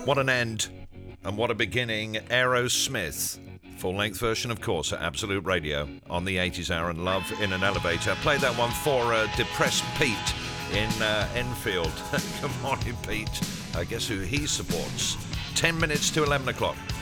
What an end and what a beginning. Aerosmith. Full-length version, of course, at Absolute Radio on the 80s Hour and Love in an Elevator. Played that one for Depressed Pete in Enfield. Good morning, Pete. I guess who he supports. 10 minutes to 11 o'clock.